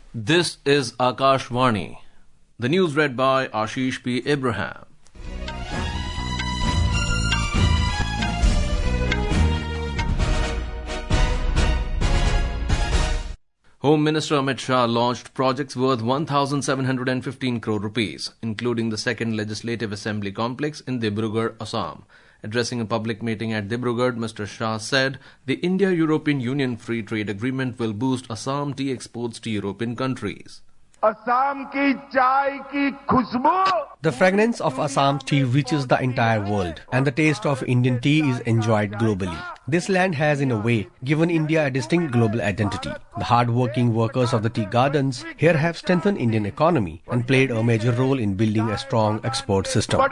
This is Akashvani. The news read by Ashish P. Abraham. Home Minister Amit Shah launched projects worth 1,715 crore rupees, including the second Legislative Assembly complex in Dibrugarh, Assam. Addressing a public meeting at Dibrugarh, Mr. Shah said the India-European Union Free Trade Agreement will boost Assam tea exports to European countries. The fragrance of Assam tea reaches the entire world, and the taste of Indian tea is enjoyed globally. This land has, in a way, given India a distinct global identity. The hard-working workers of the tea gardens here have strengthened Indian economy and played a major role in building a strong export system.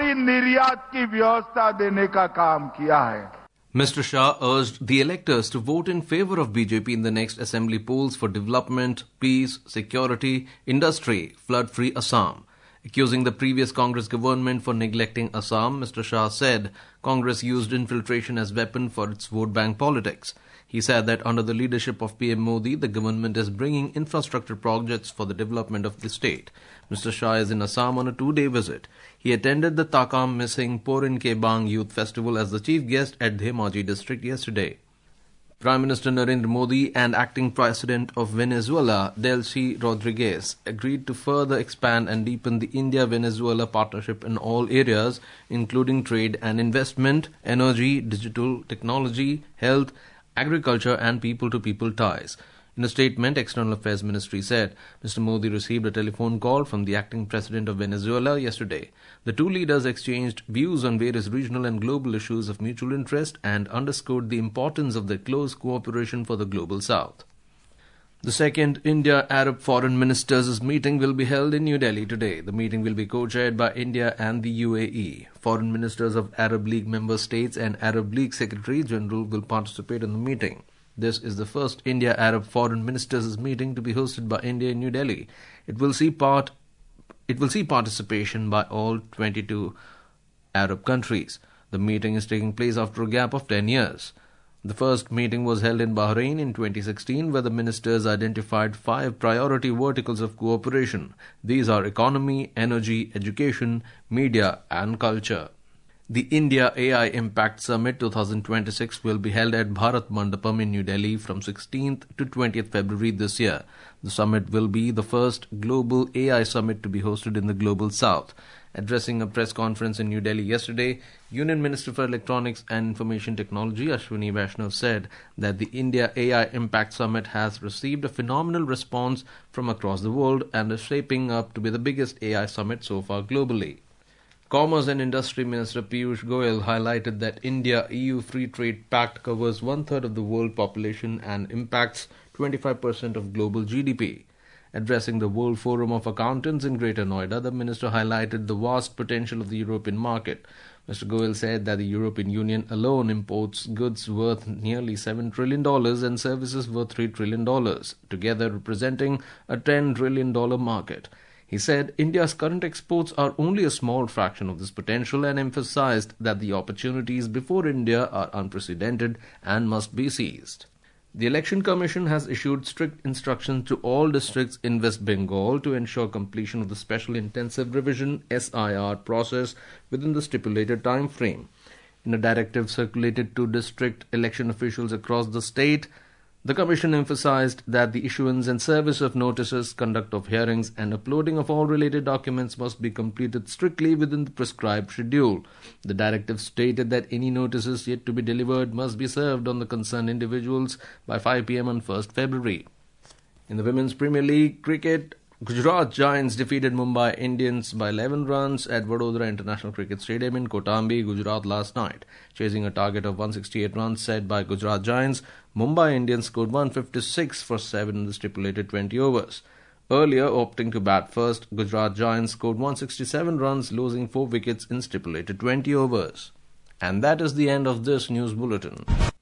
Mr. Shah urged the electors to vote in favour of BJP in the next assembly polls for development, peace, security, industry, flood-free Assam. Accusing the previous Congress government for neglecting Assam, Mr. Shah said Congress used infiltration as weapon for its vote bank politics. He said that under the leadership of PM Modi, the government is bringing infrastructure projects for the development of the state. Mr. Shah is in Assam on a 2-day visit. He attended the Takam Missing Porin Ke Bang Youth Festival as the chief guest at Dhemaji district yesterday. Prime Minister Narendra Modi and Acting President of Venezuela, Delcy Rodriguez, agreed to further expand and deepen the India-Venezuela partnership in all areas, including trade and investment, energy, digital technology, health, agriculture and people-to-people ties. In a statement, External Affairs Ministry said Mr. Modi received a telephone call from the acting president of Venezuela yesterday. The two leaders exchanged views on various regional and global issues of mutual interest and underscored the importance of their close cooperation for the global south. The second India-Arab Foreign Ministers' meeting will be held in New Delhi today. The meeting will be co-chaired by India and the UAE. Foreign ministers of Arab League member states and Arab League Secretary General will participate in the meeting. This is the first India-Arab Foreign Ministers' meeting to be hosted by India in New Delhi. It will see participation by all 22 Arab countries. The meeting is taking place after a gap of 10 years. The first meeting was held in Bahrain in 2016, where the ministers identified 5 priority verticals of cooperation. These are economy, energy, education, media and culture. The India AI Impact Summit 2026 will be held at Bharat Mandapam in New Delhi from 16th to 20th February this year. The summit will be the first global AI summit to be hosted in the global south. Addressing a press conference in New Delhi yesterday, Union Minister for Electronics and Information Technology Ashwini Vaishnaw said that the India AI Impact Summit has received a phenomenal response from across the world and is shaping up to be the biggest AI summit so far globally. Commerce and Industry Minister Piyush Goyal highlighted that India-EU Free Trade Pact covers 1/3 of the world population and impacts 25% of global GDP. Addressing the World Forum of Accountants in Greater Noida, the minister highlighted the vast potential of the European market. Mr. Goyal said that the European Union alone imports goods worth nearly $7 trillion and services worth $3 trillion, together representing a $10 trillion market. He said India's current exports are only a small fraction of this potential and emphasized that the opportunities before India are unprecedented and must be seized. The Election Commission has issued strict instructions to all districts in West Bengal to ensure completion of the Special Intensive Revision SIR process within the stipulated time frame. In a directive circulated to district election officials across the state, the Commission emphasized that the issuance and service of notices, conduct of hearings and uploading of all related documents must be completed strictly within the prescribed schedule. The directive stated that any notices yet to be delivered must be served on the concerned individuals by 5 p.m. on 1st February. In the Women's Premier League cricket, Gujarat Giants defeated Mumbai Indians by 11 runs at Vadodara International Cricket Stadium in Kotambi, Gujarat last night. Chasing a target of 168 runs set by Gujarat Giants, Mumbai Indians scored 156 for 7 in the stipulated 20 overs. Earlier, opting to bat first, Gujarat Giants scored 167 runs, losing 4 wickets in stipulated 20 overs. And that is the end of this news bulletin.